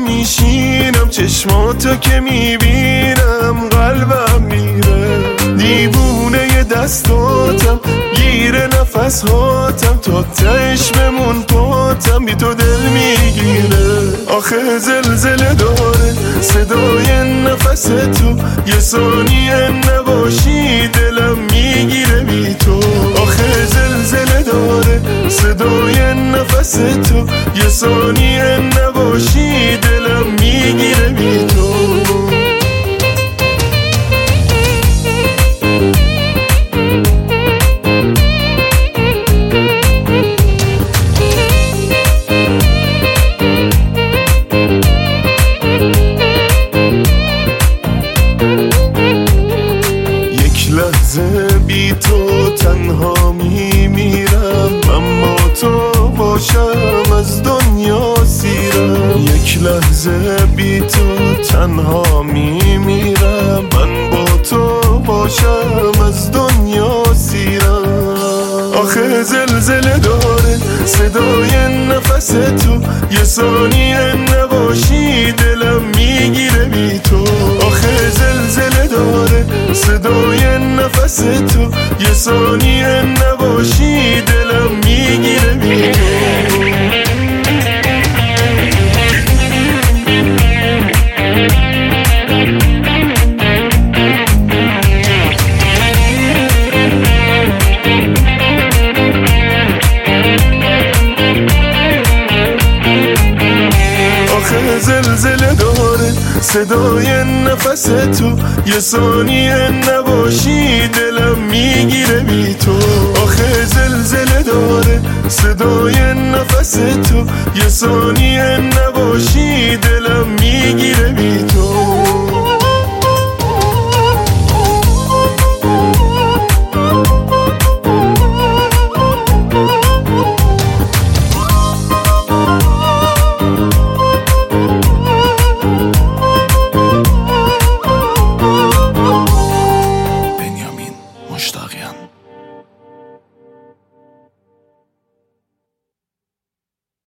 میشینم چشماتو که میبینم قلبم میره دیوونه دستاتم گیره نفس هاتم تا تش بمون پاتم بی تو دل میگیره آخه زلزله داره صدای نفس تو یه ثانیه نباشی دلم میگیره بی تو آخه زلزله داره صدای نفس تو یه ثانیه نباشی دلم میگیره بی تو بی تو تنها میمیرم اما تو باشم از دنیا سیرم یک لحظه بی تو تنها میمیرم من با تو باشم از دنیا سیرم آخه زلزله داره صدای نفس تو یه ثانیه نباشی دلم میگیره بی تو آخه زلزله داره صدای نفس تو یه ثانیه نباشی دلم میگیره بی تو زلزله داره صدای نفس تو یه ثانیه نباشی دلم میگیره بی تو آخه زلزله داره صدای نفس تو یه ثانیه نباشی دلم میگیره بی تو